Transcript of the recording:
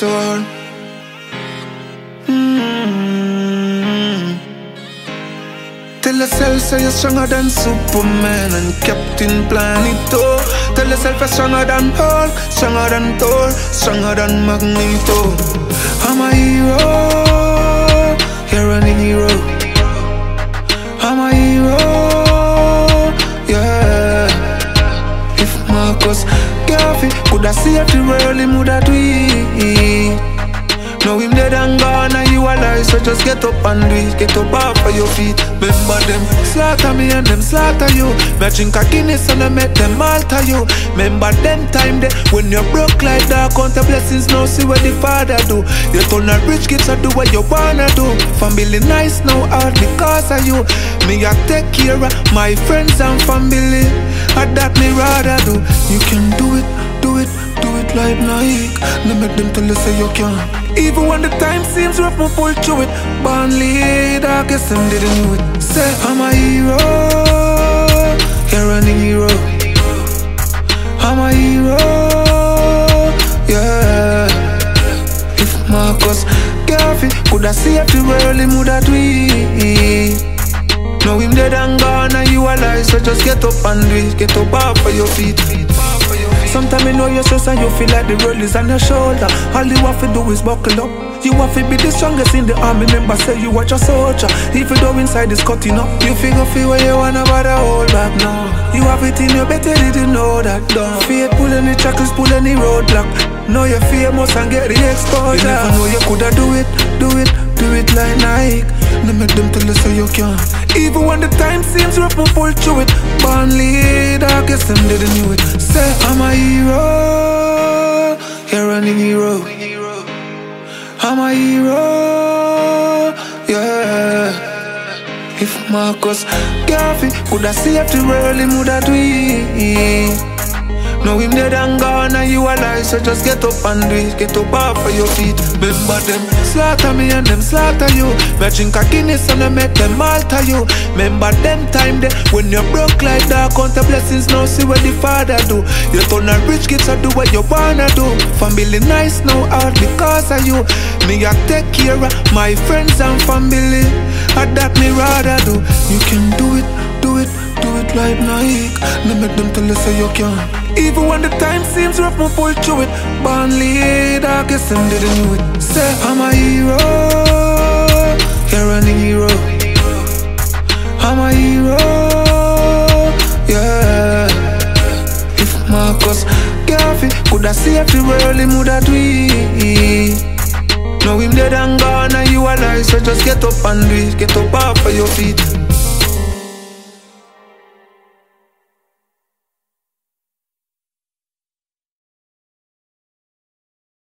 soul. Tell yourself so you're stronger than Superman and Captain Planito. Tell yourself you're stronger than Hulk, stronger than Thor, stronger than Magneto. I'm a hero, you're a hero. I'm a hero, yeah. If Marcus Garvey could have saved the world, he would have do it. Now him dead and gone and you alive, so just get up and do it. Get up off of your feet. Remember them slaughter me and them slaughter you. Me drink a Guinness and I make them alter you. Remember them time there when you broke like that. Count the blessings now, see what the Father do. You turn a rich kids to do what you wanna do. Family nice now hard because of you. Me I take care of my friends and family, and that me rather do. You can do it, do it, do it like Nike. No make them tell you say you can't. Even when the time seems rough, me pull through it. Born leader, I guess them didn't know it. Say I'm a hero, you're a hero. I'm a hero, yeah. If Marcus Garvey could have saved the world, he would have do it. Now him dead and gone and you alive, so just get up and do it. Get up off of your feet. Sometimes you know you're stressed and you feel like the world is on your shoulder. All you have to do is buckle up. You have to be the strongest in the army. Remember, say you watch a soldier. Even though inside is cutting up, you figure where you wanna bother hold back now. You have it in your better didn't know that. Don't fear pulling the shackles, pulling the roadblock. Know you're famous and get the exposure. You never know you coulda do it, do it, do it like Nike. No make them tell you so you can't. Even when the time seems rough, me pull through it. Born leader, I guess them didn't know it. Say I'm a hero, you're a hero. I'm a hero, yeah. If Marcus Garvey could have saved the world, he would have do it. Now him dead and gone and you alive, so just get up and do it. Get up off of your feet. Remember them slaughter me and them slaughter you. Me drink a Guinness and I make them alter you. Remember them time there when you broke like that. Count the blessings now, see what the Father do. You turn a rich kids to do what you wanna do. Family nice now hard because of you. Me I take care of my friends and family, and that me rather do. You can do it, do it, do it like Nike. No make them tell you say you can't. Even when the time seems rough, me pull through it. Born leader, I guess them didn't know it. Say I'm a hero, you're a hero. I'm a hero, yeah. If Marcus Garvey could have saved the world, he would have do it. Now him dead and gone and you alive, so just get up and do it. Get up off of your feet.